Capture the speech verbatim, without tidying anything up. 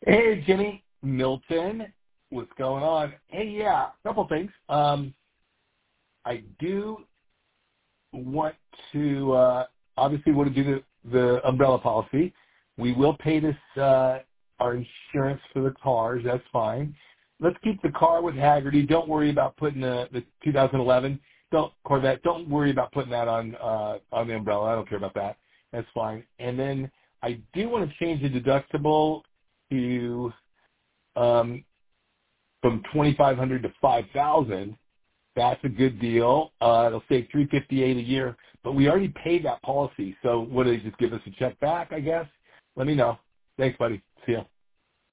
Hey, Jimmy. Milton. What's going on? Hey, yeah, a couple things. Um, I do want to, uh, obviously want to do the, the umbrella policy. We will pay this, uh, our insurance for the cars. That's fine. Let's keep the car with Haggerty. Don't worry about putting the, the two thousand eleven don't, Corvette. Don't worry about putting that on, uh, on the umbrella. I don't care about that. That's fine. And then I do want to change the deductible to, um, from twenty-five hundred to five thousand. That's a good deal. Uh, it'll save three hundred fifty-eight dollars a year, but we already paid that policy. So what do they just give us a check back, I guess? Let me know. Thanks, buddy. See ya.